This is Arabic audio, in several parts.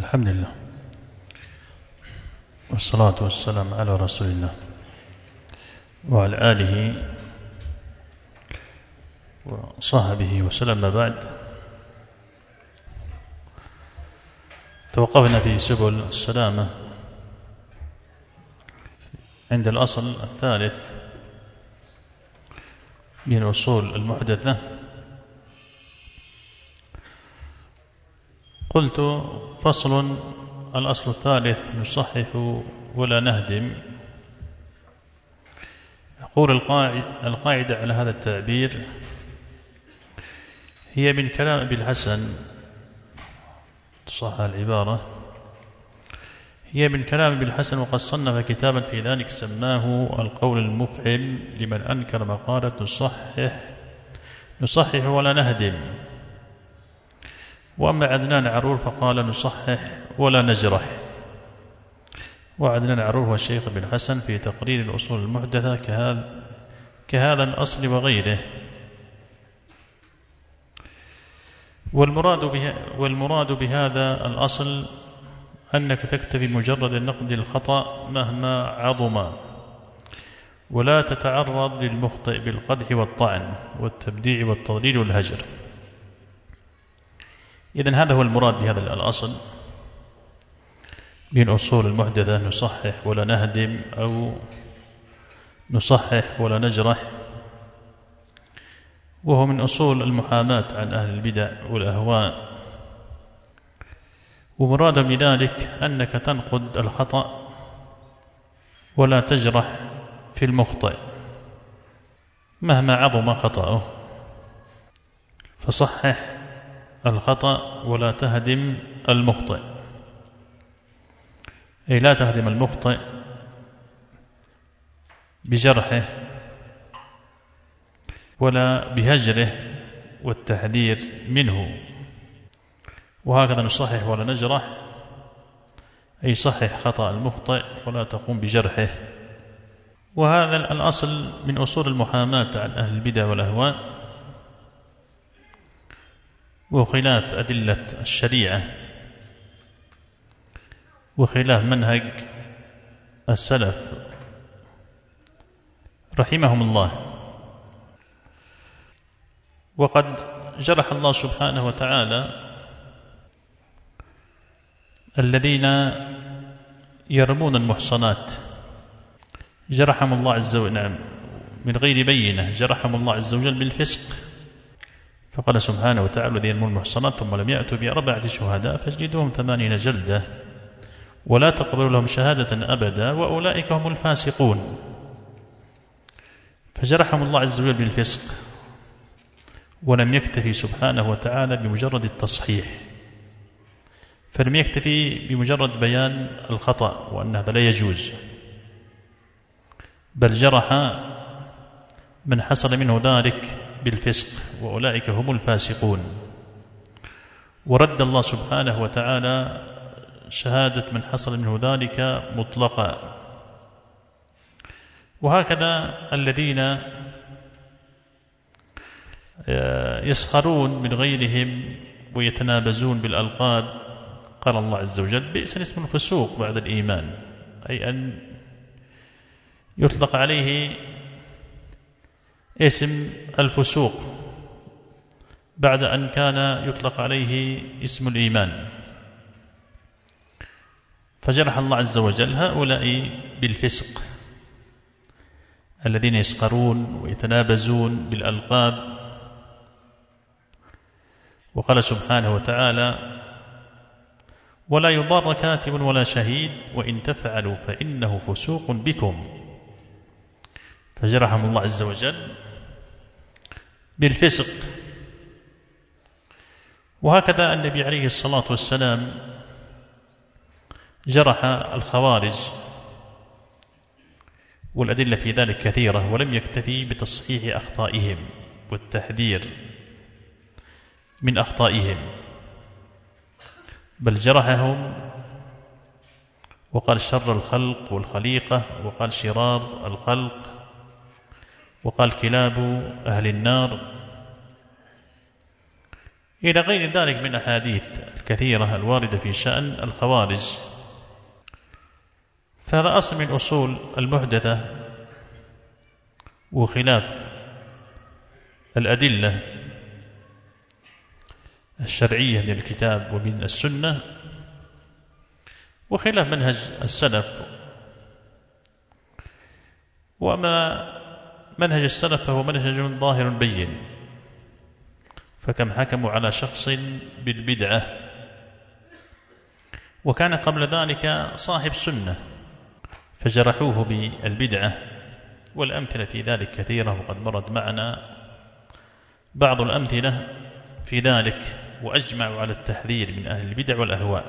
الحمد لله والصلاة والسلام على رسول الله وعلى آله وصحبه وسلم. بعد، توقفنا في سبل السلامة عند الأصل الثالث من الأصول المحدثة. قلت: فصل: الأصل الثالث نصحح ولا نهدم. يقول القاعدة على هذا التعبير هي من كلام أبي الحسن، تصح العبارة، هي من كلام أبي الحسن، وقد صنف كتابا في ذلك سماه القول المفعل لمن أنكر مقالة نصحح ولا نهدم. وأما عدنان عرور فقال: نصحح ولا نجرح. وعدنان عرور هو الشيخ بن حسن في تقرير الأصول المحدثة كهذا الأصل وغيره. والمراد بهذا الأصل أنك تكتفي مجرد النقد الخطأ مهما عظم، ولا تتعرض للمخطئ بالقدح والطعن والتبديع والتضليل والهجر. إذن هذا هو المراد بهذا الأصل من أصول المحدثة: نصحح ولا نهدم، أو نصحح ولا نجرح. وهو من أصول المحاماة عن أهل البدع والأهواء. ومراد بذلك أنك تنقد الخطأ ولا تجرح في المخطئ مهما عظم خطأه، فصحح الخطأ ولا تهدم المخطئ، أي لا تهدم المخطئ بجرحه ولا بهجره والتحذير منه. وهكذا نصحح ولا نجرح، أي صحح خطأ المخطئ ولا تقوم بجرحه. وهذا الأصل من أصول المحاماة عن أهل البدع والأهواء، وخلاف أدلة الشريعة وخلاف منهج السلف رحمهم الله. وقد جرح الله سبحانه وتعالى الذين يرمون المحصنات، جرحهم الله عز وجل، نعم، من غير بينة، جرحهم الله عز وجل بالفسق. فقال سبحانه وتعالى: الذين يرمون المحصنات ثم لم يأتوا ب4 شهداء فاجلدوهم 80 جلدة ولا تقبلوا لهم شهادة أبدا وأولئك هم الفاسقون. فجرحهم الله عز وجل بالفسق، ولم يكتفي سبحانه وتعالى بمجرد التصحيح، فلم يكتفي بمجرد بيان الخطأ وأن هذا لا يجوز، بل جرح من حصل منه ذلك بالفسق، وأولئك هم الفاسقون. ورد الله سبحانه وتعالى شهادة من حصل منه ذلك مطلقا. وهكذا الذين يسخرون من غيرهم ويتنابزون بالألقاب، قال الله عز وجل: بئس الاسم الفسوق بعد الإيمان، أي أن يطلق عليه اسم الفسوق بعد أن كان يطلق عليه اسم الإيمان. فجرح الله عز وجل هؤلاء بالفسق الذين يسخرون ويتنابزون بالألقاب. وقال سبحانه وتعالى: ولا يضار كاتب ولا شهيد وإن تفعلوا فإنه فسوق بكم. فجرحهم الله عز وجل بالفسق. وهكذا النبي عليه الصلاة والسلام جرح الخوارج، والأدلة في ذلك كثيرة، ولم يكتفي بتصحيح أخطائهم والتحذير من أخطائهم، بل جرحهم وقال: شر الخلق والخليقة، وقال: شرار الخلق، وقال: كلاب أهل النار، إلى غير ذلك من الأحاديث الكثيرة الواردة في شأن الخوارج. فهذا أصل من أصول المحدثة وخلاف الأدلة الشرعية من الكتاب ومن السنة وخلاف منهج السلف. وأما منهج السلف فهو منهج ظاهر بين، فكم حكموا على شخص بالبدعة وكان قبل ذلك صاحب سنة فجرحوه بالبدعة، والأمثلة في ذلك كثيرة وقد مرت معنا بعض الأمثلة في ذلك، وأجمعوا على التحذير من أهل البدع والأهواء،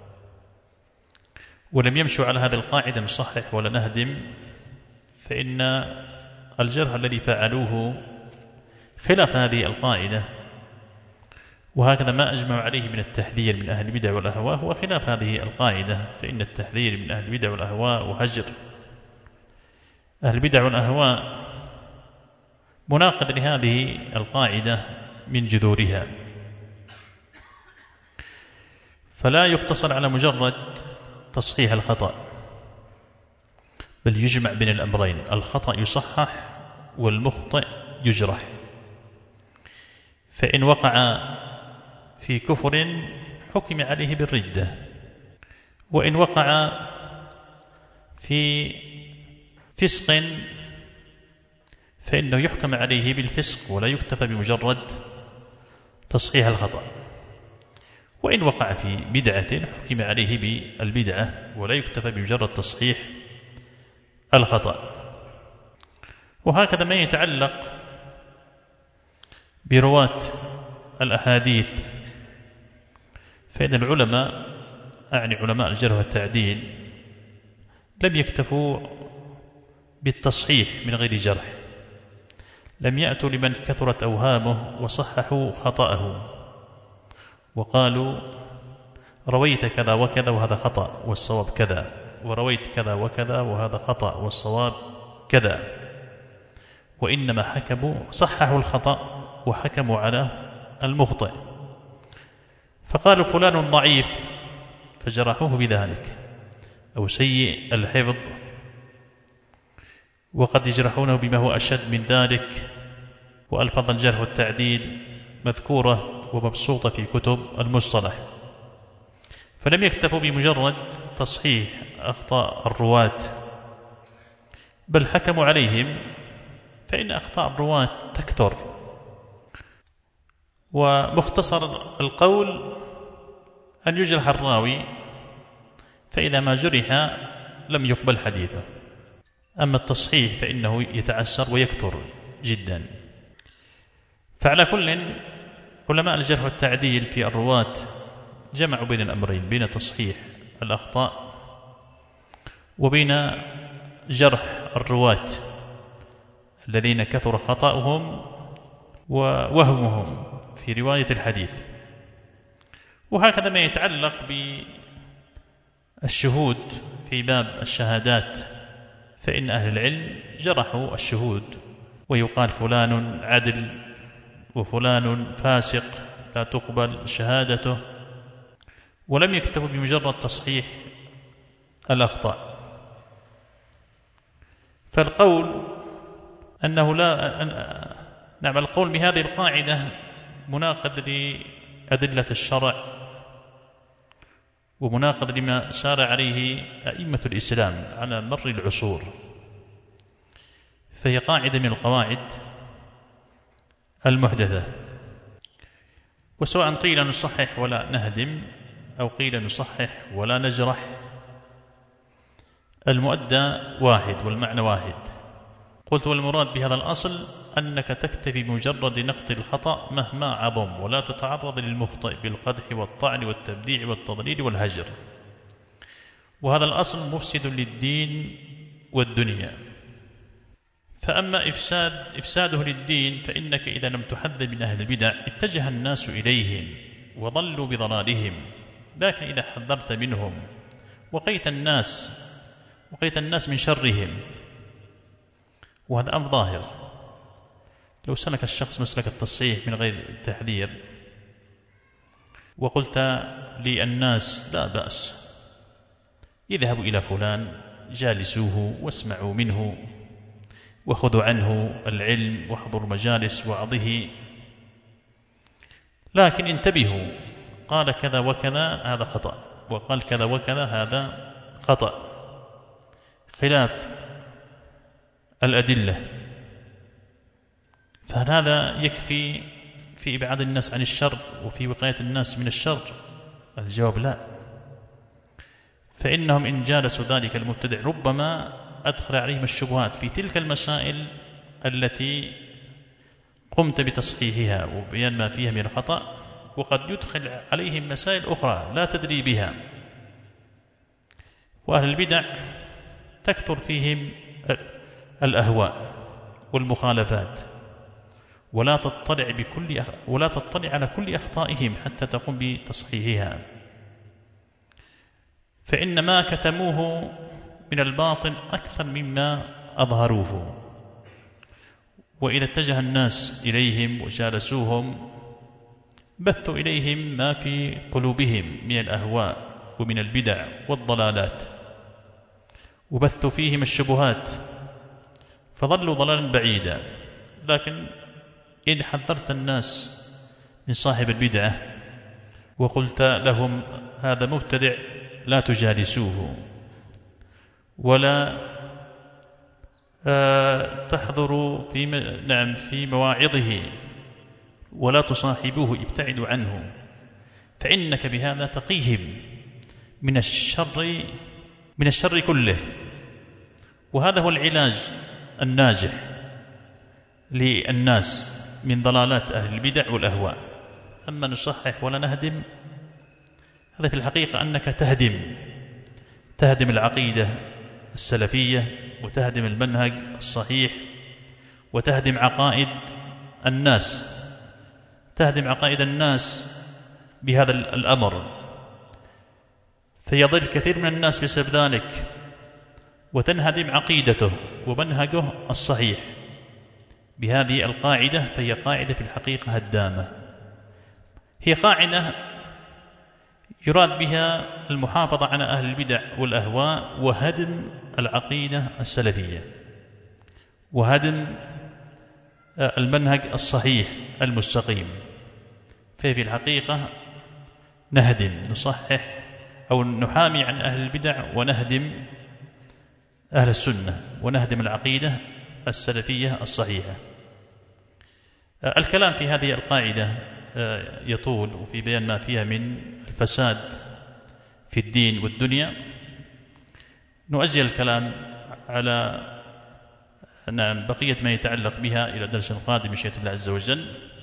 ولم يمشوا على هذه القاعدة نصحح ولا نهدم، فإن الجرح الذي فعلوه خلاف هذه القاعدة، وهكذا ما أجمعوا عليه من التحذير من أهل البدع والأهواء هو خلاف هذه القاعدة، فإن التحذير من أهل البدع والأهواء وهجر أهل البدع والأهواء مناقض لهذه القاعدة من جذورها. فلا يقتصر على مجرد تصحيح الخطأ، بل يجمع بين الأمرين، الخطأ يصحح والمخطئ يجرح. فإن وقع في كفر حكم عليه بالردة، وإن وقع في فسق فإنه يحكم عليه بالفسق ولا يكتفى بمجرد تصحيح الخطأ، وإن وقع في بدعة حكم عليه بالبدعة ولا يكتفى بمجرد تصحيح الخطأ. وهكذا ما يتعلق برواة الأحاديث، فإن العلماء أعني علماء الجرح والتعديل لم يكتفوا بالتصحيح من غير جرح، لم يأتوا لمن كثرت أوهامه وصححوا خطأه وقالوا رويت كذا وكذا وهذا خطأ والصواب كذا، ورويت كذا وكذا وهذا خطأ والصواب كذا، وإنما حكموا صححوا الخطأ وحكموا على المخطئ، فقالوا فلان ضعيف فجرحوه بذلك، أو سيء الحفظ، وقد يجرحونه بما هو أشد من ذلك، وألفاظ الجرح والتعديل مذكورة ومبسوطة في كتب المصطلح. فلم يكتفوا بمجرد تصحيح أخطاء الرواة، بل حكموا عليهم، فإن أخطاء الرواة تكثر، ومختصر القول أن يجرح الراوي، فإذا ما جرح لم يقبل حديثه. أما التصحيح فإنه يتعسر ويكثر جدا. فعلى كل علماء الجرح والتعديل في الرواة جمعوا بين الأمرين، بين تصحيح الأخطاء وبين جرح الرواة الذين كثر خطأهم ووهمهم في رواية الحديث. وهكذا ما يتعلق بالشهود في باب الشهادات، فإن أهل العلم جرحوا الشهود، ويقال فلان عدل وفلان فاسق لا تقبل شهادته، ولم يكتفوا بمجرد تصحيح الأخطاء. فالقول أنه نعم، القول بهذه القاعدة مناقض لأدلة الشرع ومناقض لما سار عليه أئمة الإسلام على مر العصور، فهي قاعدة من القواعد المحدثة. وسواء قيل نصحح ولا نهدم أو قيل نصحح ولا نجرح، المؤدى واحد والمعنى واحد. قلت والمراد بهذا الأصل أنك تكتفي بمجرد نقد الخطأ مهما عظم، ولا تتعرض للمخطئ بالقدح والطعن والتبديع والتضليل والهجر، وهذا الأصل مفسد للدين والدنيا. فأما إفساده للدين فإنك إذا لم تحذر من أهل البدع اتجه الناس إليهم وضلوا بضلالهم، لكن إذا حذرت منهم وقيت الناس من شرهم، وهذا أمر ظاهر. لو سلك الشخص مسلك التصحيح من غير التحذير وقلت للناس لا بأس، اذهبوا إلى فلان جالسوه واسمعوا منه وخذوا عنه العلم واحضروا مجالس وعظه، لكن انتبهوا، قال كذا وكذا هذا خطأ، وقال كذا وكذا هذا خطأ، خلاف الأدلة. فهذا يكفي في إبعاد الناس عن الشر وفي وقاية الناس من الشر؟ الجواب لا، فإنهم إن جالسوا ذلك المبتدع ربما أدخل عليهم الشبهات في تلك المسائل التي قمت بتصحيحها وبيان ما فيها من الخطأ، وقد يدخل عليهم مسائل أخرى لا تدري بها. وأهل البدع تكثر فيهم الأهواء والمخالفات، ولا تطلع على كل أخطائهم حتى تقوم بتصحيحها، فإن ما كتموه من الباطل أكثر مما أظهروه. وإذا اتجه الناس إليهم وجالسوهم بثوا إليهم ما في قلوبهم من الأهواء ومن البدع والضلالات، وبثوا فيهم الشبهات، فظلوا ضلالا بعيدا. لكن إن حذرت الناس من صاحب البدعة وقلت لهم هذا مبتدع لا تجالسوه، ولا تحضروا في مواعظه، ولا تصاحبوه، ابتعدوا عنه، فإنك بهذا تقيهم من الشر كله. وهذا هو العلاج الناجح للناس من ضلالات أهل البدع والأهواء. أما نصحح ولا نهدم، هذا في الحقيقة أنك تهدم العقيدة السلفية، وتهدم المنهج الصحيح، وتهدم عقائد الناس بهذا الأمر، فيضل كثير من الناس بسبب ذلك، وتنهدم عقيدته ومنهجه الصحيح بهذه القاعدة. فهي قاعدة في الحقيقة هدامة، هي قاعدة يراد بها المحافظة على أهل البدع والأهواء وهدم العقيدة السلفية وهدم المنهج الصحيح المستقيم. ففي الحقيقة نصحح أو نحامي عن أهل البدع ونهدم أهل السنة، ونهدم العقيدة السلفية الصحيحة. الكلام في هذه القاعدة يطول، وفي بيان ما فيها من الفساد في الدين والدنيا نؤجل الكلام على بقية ما يتعلق بها إلى درس قادم بمشيئة الله عز وجل.